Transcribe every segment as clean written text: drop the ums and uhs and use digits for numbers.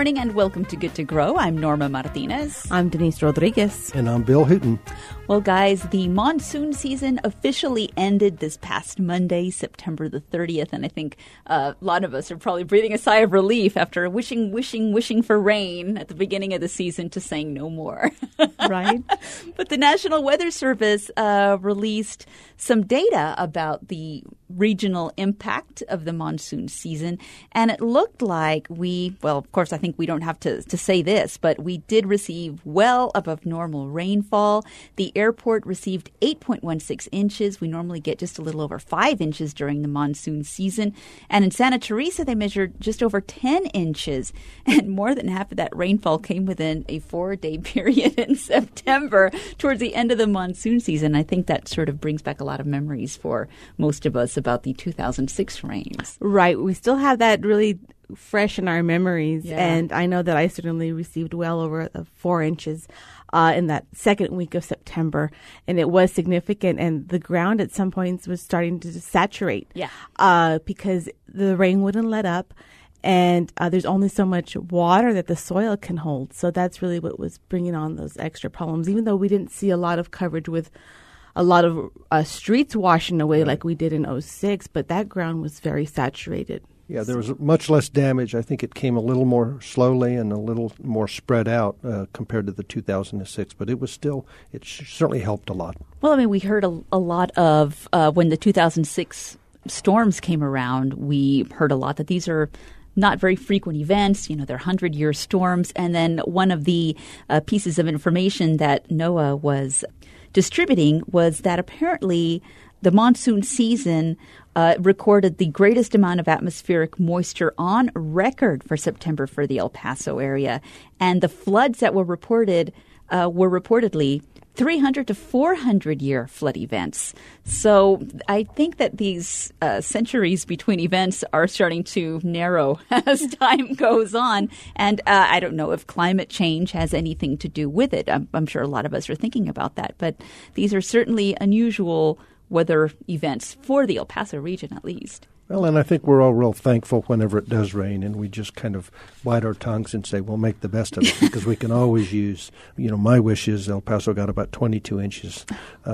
morning and welcome to Good to Grow. I'm Norma Martinez. I'm Denise Rodriguez. And I'm Bill Hooten. Well, guys, the monsoon season officially ended this past Monday, September the 30th. And I think a lot of us are probably breathing a sigh of relief after wishing for rain at the beginning of the season to saying no more. Right. But the National Weather Service released some data about the regional impact of the monsoon season. And it looked like of course, I think we don't have to say this, but we did receive well above normal rainfall. The airport received 8.16 inches. We normally get just a little over 5 inches during the monsoon season. And in Santa Teresa, they measured just over 10 inches. And more than half of that rainfall came within a 4-day period in September towards the end of the monsoon season. I think that sort of brings back a lot of memories for most of us about the 2006 rains. Right. We still have that really fresh in our memories. Yeah. And I know that I certainly received well over 4 inches in that second week of September. And it was significant. And the ground at some points was starting to saturate. Yeah. Because the rain wouldn't let up. And there's only so much water that the soil can hold. So that's really what was bringing on those extra problems, even though we didn't see a lot of coverage with a lot of streets washing away like we did in 2006. But that ground was very saturated. Yeah, there was much less damage. I think it came a little more slowly and a little more spread out compared to the 2006, but it certainly helped a lot. Well, I mean, we heard a lot of, when the 2006 storms came around, we heard a lot that these are not very frequent events. You know, they're 100-year storms. And then one of the pieces of information that NOAA was distributing was that apparently the monsoon season recorded the greatest amount of atmospheric moisture on record for September for the El Paso area. And the floods that were reported were reportedly 300 to 400-year flood events. So I think that these centuries between events are starting to narrow as time goes on. And I don't know if climate change has anything to do with it. I'm sure a lot of us are thinking about that. But these are certainly unusual weather events for the El Paso region, at least. Well, and I think we're all real thankful whenever it does rain, and we just kind of bite our tongues and say, we'll make the best of it, because we can always use, my wish is El Paso got about 22 inches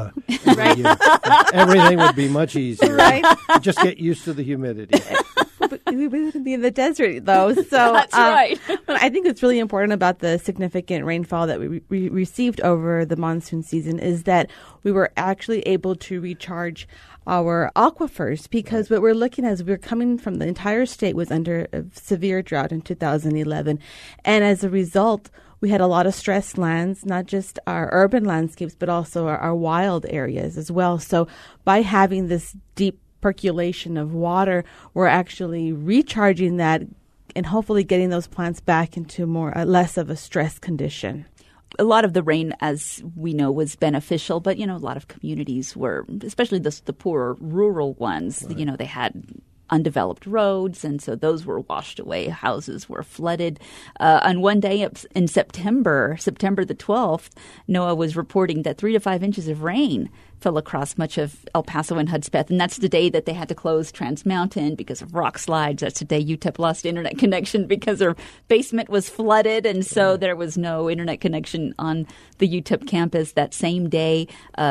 every year. Everything would be much easier. Right. Just get used to the humidity. But we wouldn't be in the desert, though. So That's right. But I think what's really important about the significant rainfall that we received over the monsoon season is that we were actually able to recharge our aquifers, because what we're looking at is we're coming from the entire state was under a severe drought in 2011. And as a result, we had a lot of stressed lands, not just our urban landscapes, but also our wild areas as well. So by having this deep percolation of water, we're actually recharging that and hopefully getting those plants back into less of a stress condition. A lot of the rain, as we know, was beneficial, but, a lot of communities were, especially the poorer rural ones, right. They had undeveloped roads, and so those were washed away. Houses were flooded. On one day in September the 12th, NOAA was reporting that 3 to 5 inches of rain fell across much of El Paso and Hudspeth. And that's the day that they had to close Trans Mountain because of rock slides. That's the day UTEP lost internet connection because their basement was flooded. And so there was no internet connection on the UTEP campus. That same day,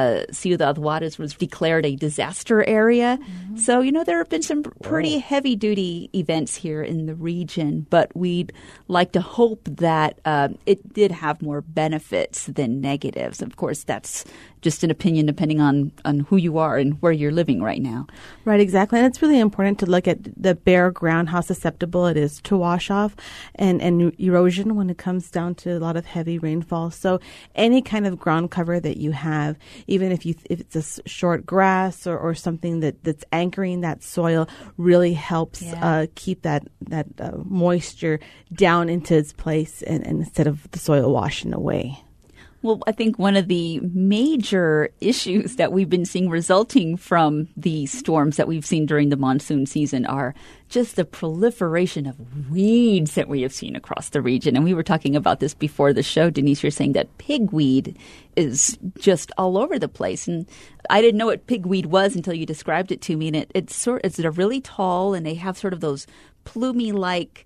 Ciudad Juarez was declared a disaster area. Mm-hmm. So, there have been some pretty heavy-duty events here in the region. But we'd like to hope that it did have more benefits than negatives. Of course, that's just an opinion depending on who you are and where you're living right now. Right, exactly. And it's really important to look at the bare ground, how susceptible it is to wash off and erosion when it comes down to a lot of heavy rainfall. So any kind of ground cover that you have, even if it's a short grass or something that's anchoring that soil, really helps keep that moisture down into its place and instead of the soil washing away. Well, I think one of the major issues that we've been seeing resulting from the storms that we've seen during the monsoon season are just the proliferation of weeds that we have seen across the region. And we were talking about this before the show. Denise, you're saying that pigweed is just all over the place. And I didn't know what pigweed was until you described it to me. And it's really tall, and they have sort of those plumy-like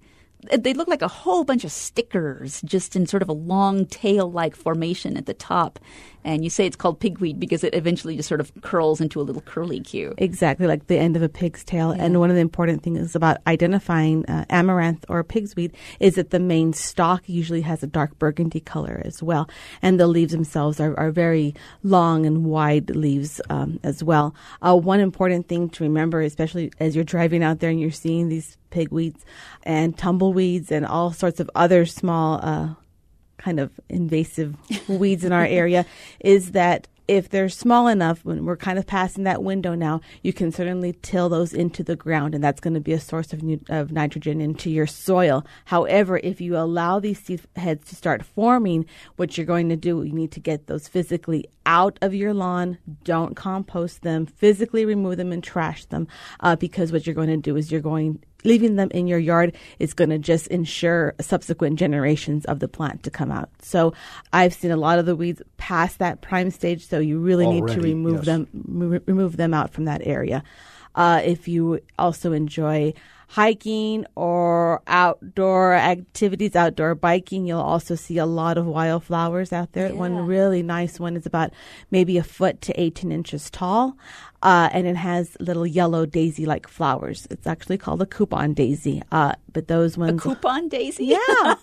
they look like a whole bunch of stickers just in sort of a long tail-like formation at the top. And you say it's called pigweed because it eventually just sort of curls into a little curlicue. Exactly, like the end of a pig's tail. Yeah. And one of the important things about identifying amaranth or pig's weed is that the main stalk usually has a dark burgundy color as well. And the leaves themselves are very long and wide leaves as well. One important thing to remember, especially as you're driving out there and you're seeing these pigweeds and tumbleweeds and all sorts of other small kind of invasive weeds in our area, is that if they're small enough, when we're kind of passing that window now, you can certainly till those into the ground, and that's going to be a source of nitrogen into your soil. However, if you allow these seed heads to start forming, what you're going to do, you need to get those physically out of your lawn. Don't compost them. Physically remove them and trash them, because what you're going to do is leaving them in your yard is going to just ensure subsequent generations of the plant to come out. So I've seen a lot of the weeds past that prime stage, so you really need to remove them out from that area. If you also enjoy hiking or outdoor activities, outdoor biking, you'll also see a lot of wildflowers out there. Yeah. One really nice one is about maybe 1 foot to 18 inches tall, and it has little yellow daisy-like flowers. It's actually called a coupon daisy, but those ones... A coupon daisy? Yeah.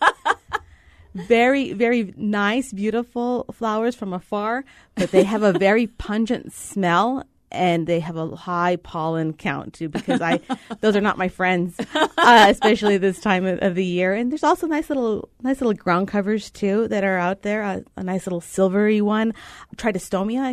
Very, very nice, beautiful flowers from afar, but they have a very pungent smell. And they have a high pollen count too, because those are not my friends, especially this time of the year. And there's also nice little ground covers too that are out there. A nice little silvery one, Tridostomia,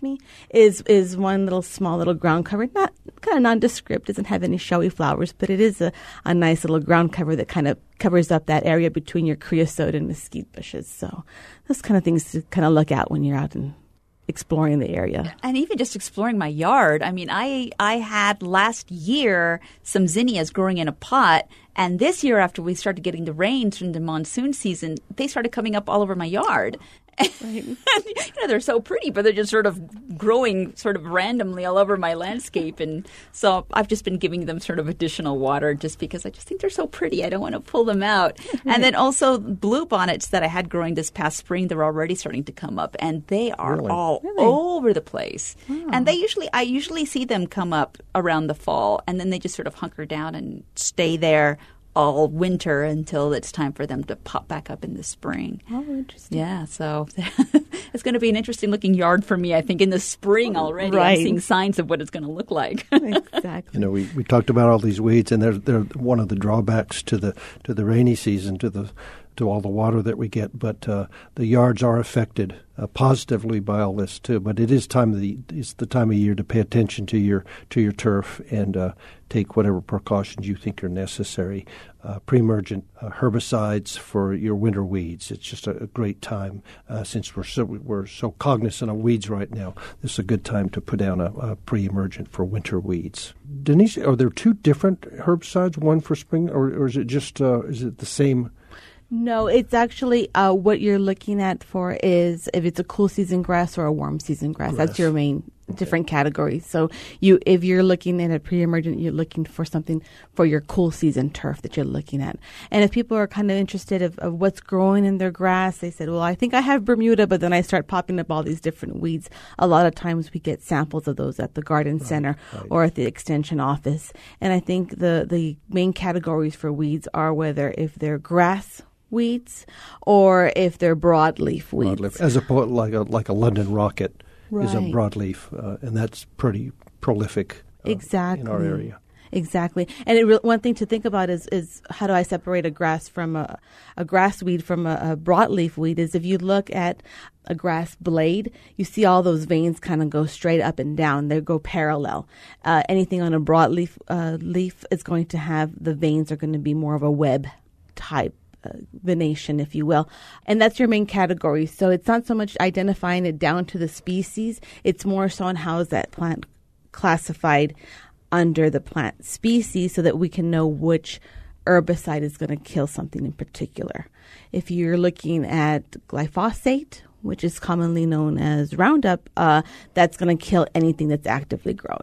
is one little small little ground cover. Not kind of nondescript, doesn't have any showy flowers, but it is a nice little ground cover that kind of covers up that area between your creosote and mesquite bushes. So those kind of things to kind of look at when you're out and exploring the area. And even just exploring my yard. I mean, I had last year some zinnias growing in a pot, and this year after we started getting the rains from the monsoon season, they started coming up all over my yard. Right. They're so pretty, but they're just sort of growing sort of randomly all over my landscape. And so I've just been giving them sort of additional water just because I just think they're so pretty. I don't want to pull them out. Right. And then also blue bonnets that I had growing this past spring, they're already starting to come up, and they are all over the place. Wow. And I usually see them come up around the fall, and then they just sort of hunker down and stay there all winter until it's time for them to pop back up in the spring. Oh, interesting. Yeah, so it's going to be an interesting looking yard for me, I think, in the spring already. Right. I'm seeing signs of what it's going to look like. Exactly. We talked about all these weeds, and they're one of the drawbacks to the rainy season, to all the water that we get, but the yards are affected positively by all this too. But it is it's the time of year to pay attention to your turf and take whatever precautions you think are necessary. Pre-emergent herbicides for your winter weeds. It's just a great time since we're so cognizant of weeds right now. This is a good time to put down a pre-emergent for winter weeds. Denise, are there two different herbicides, one for spring, or is it just is it the same? No, it's actually what you're looking at for is if it's a cool season grass or a warm season grass. That's your main different categories. So if you're looking at a pre-emergent, you're looking for something for your cool season turf that you're looking at. And if people are kind of interested of what's growing in their grass, they said, well, I think I have Bermuda, but then I start popping up all these different weeds. A lot of times we get samples of those at the garden center or at the extension office. And I think the main categories for weeds are whether if they're grass weeds or if they're broadleaf weeds. Broadleaf, as opposed like a London rocket is a broadleaf, and that's pretty prolific in our area. Exactly. And one thing to think about is how do I separate a grass from a grass weed from a broadleaf weed is if you look at a grass blade, you see all those veins kind of go straight up and down. They go parallel. Anything on a broadleaf leaf is going to have the veins are going to be more of a web type venation, if you will. And that's your main category. So it's not so much identifying it down to the species. It's more so on how is that plant classified under the plant species so that we can know which herbicide is going to kill something in particular. If you're looking at glyphosate, which is commonly known as Roundup, that's going to kill anything that's actively growing.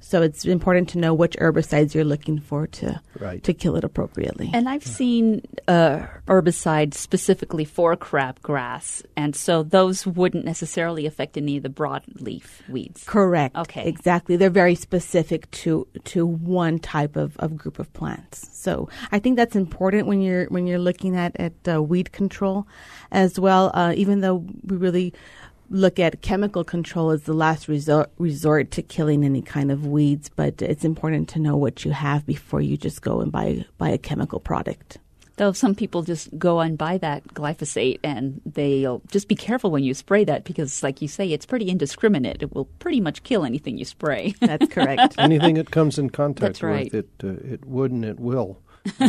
So it's important to know which herbicides you're looking for to kill it appropriately. And I've seen herbicides specifically for crabgrass, and so those wouldn't necessarily affect any of the broadleaf weeds. Correct. Okay. Exactly. They're very specific to one type of group of plants. So I think that's important when you're looking at weed control as well. Even though we really look at chemical control as the last resort to killing any kind of weeds, but it's important to know what you have before you just go and buy a chemical product. Though some people just go and buy that glyphosate, and they'll just be careful when you spray that because, like you say, it's pretty indiscriminate. It will pretty much kill anything you spray. That's correct. Anything it comes in contact That's right. with, it would and it will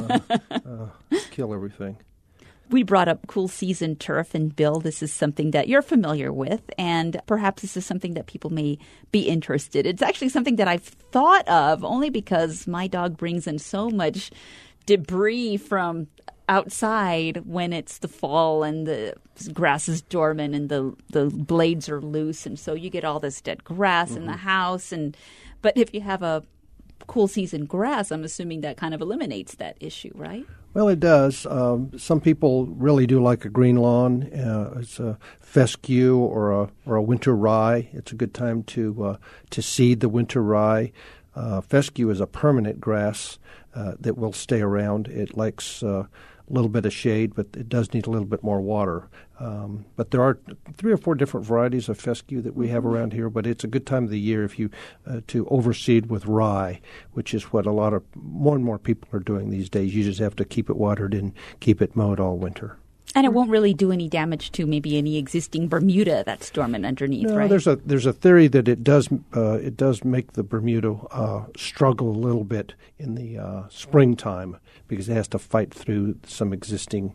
kill everything. We brought up cool season turf, and Bill, this is something that you're familiar with, and perhaps this is something that people may be interested. It's actually something that I've thought of only because my dog brings in so much debris from outside when it's the fall and the grass is dormant and the blades are loose, and so you get all this dead grass in the house. But if you have a cool season grass, I'm assuming that kind of eliminates that issue, right? Well, it does. Some people really do like a green lawn. It's a fescue or a winter rye. It's a good time to seed the winter rye. Fescue is a permanent grass that will stay around. It likes a little bit of shade, but it does need a little bit more water. But there are 3 or 4 different varieties of fescue that we have around here, but it's a good time of the year if you to overseed with rye, which is what more and more people are doing these days. You just have to keep it watered and keep it mowed all winter. And it won't really do any damage to maybe any existing Bermuda that's dormant underneath, right? There's a theory that it does make the Bermuda struggle a little bit in the springtime because it has to fight through some existing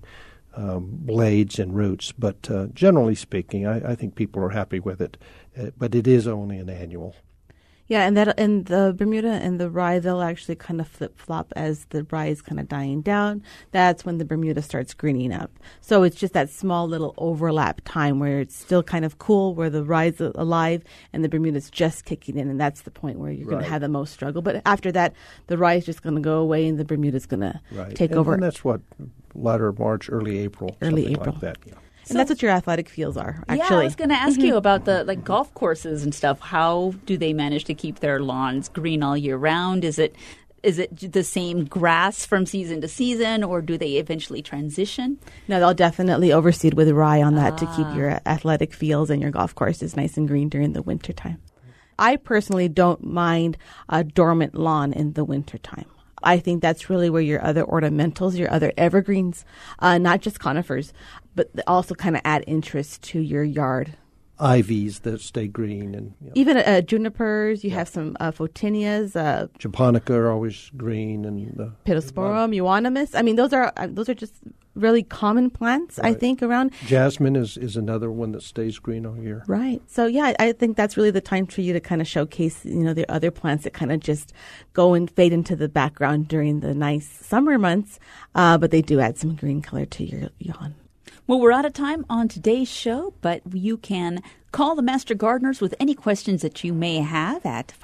blades and roots. But generally speaking, I think people are happy with it. But it is only an annual. Yeah, and the Bermuda and the rye, they'll actually kind of flip-flop as the rye is kind of dying down. That's when the Bermuda starts greening up. So it's just that small little overlap time where it's still kind of cool, where the rye's alive and the Bermuda's just kicking in, and that's the point where you're going to have the most struggle. But after that, the rye is just going to go away and the Bermuda's going to take over. And that's what, latter March, early April. Like that, yeah. And that's what your athletic fields are, actually. Yeah, I was going to ask you about the golf courses and stuff. How do they manage to keep their lawns green all year round? Is it the same grass from season to season, or do they eventually transition? No, they'll definitely overseed with rye on that to keep your athletic fields and your golf courses nice and green during the wintertime. I personally don't mind a dormant lawn in the wintertime. I think that's really where your other ornamentals, your other evergreens, not just conifers, but also kind of add interest to your yard. Ivies that stay green. And even junipers, you have some photinias. Japonica are always green. And Pittosporum, euonymus. I mean, those are just really common plants, I think, around. Jasmine is another one that stays green all year. Right. So, yeah, I think that's really the time for you to kind of showcase, the other plants that kind of just go and fade into the background during the nice summer months, but they do add some green color to your lawn. Well, we're out of time on today's show, but you can call the Master Gardeners with any questions that you may have at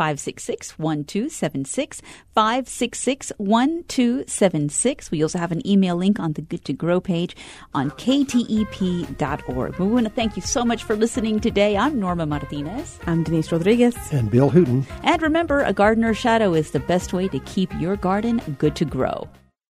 566-1276, 566-1276. We also have an email link on the Good to Grow page on ktep.org. We want to thank you so much for listening today. I'm Norma Martinez. I'm Denise Rodriguez. And Bill Hooten. And remember, a gardener's shadow is the best way to keep your garden good to grow.